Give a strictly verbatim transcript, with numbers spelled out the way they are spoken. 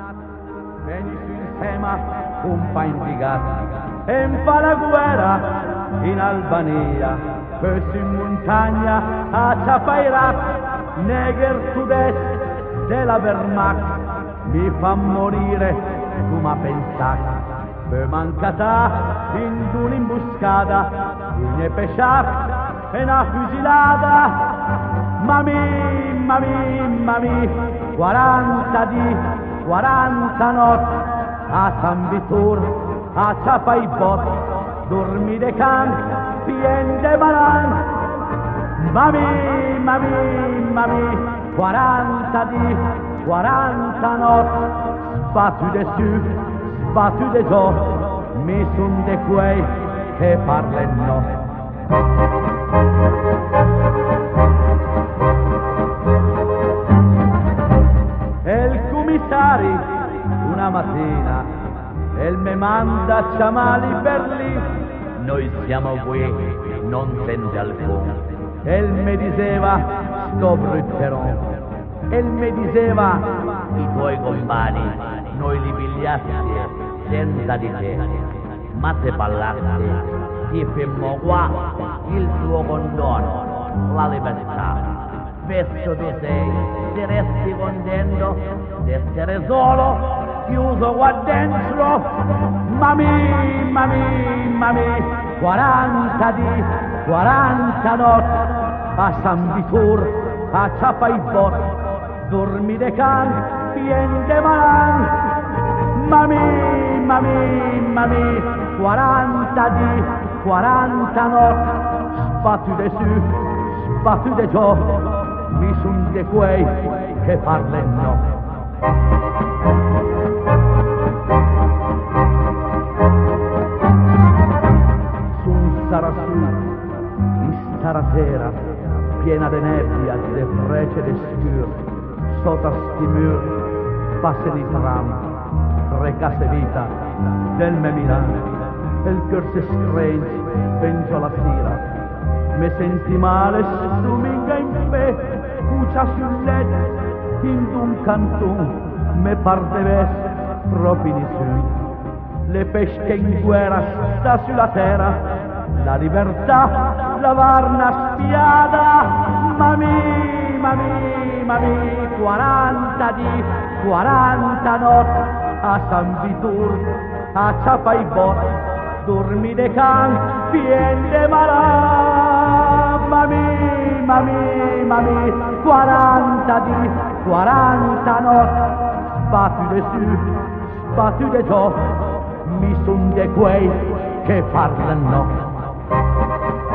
Veni su insieme, un pa' invigato, e fa la guerra in Albania, poi su in montagna a Chapairat, neger sud-est della Wehrmacht, mi fa morire, tu m'ha pensato, per mancata in un'imbuscata, in pesciat e una fucilata, mami, mami, mami, quaranta di, quaranta notti, a San Vitor, a Chapaibot, dormi de can, pien de balan, mami, mami, mami, quaranta di, quaranta notti, sbattu de su, sbattu de giò, mi son de quei che parlano. E il commissario una mattina e me manda a chiamare per lì, noi siamo qui, non sente alcuno. e il me diceva sto brutterò, e il me diceva I tuoi compagni, noi li pigliasti senza di te, ma se parlassi, ti fermo qua il tuo condono, la libertà. Spesso tu sei, se resti contento di essere solo, chiuso qua dentro, mami, mami, mami, quaranta di, quaranta notti, a San Vitor, a Chapaibot, dormi de can, pien de malan, mami, mami, mami, quaranta di, quaranta notti, sbattu de su, sbattu de giò, mi son de quei che parlano. Sun sarà su, in stara sera, piena de nebbia, de frece de scur, sotto sti mur, passe di tram, tre case vita, del me Milano, e il cor se strange, penso la sera, me senti male, dominga in fe, cucia sul letto, in un cantone, me par de ves, troppi nessuno. Le pesche in guerra sta sulla terra, la libertà, la varna spiada, mami, mami, mami, quaranta di, quaranta notti, a San Vitor, a Chapaibot, dormi de can, pien de malà, mami, mami, mami, quaranta di, quaranta notti, sbattu de su, sbattu de giò, mi son de quei che parlano.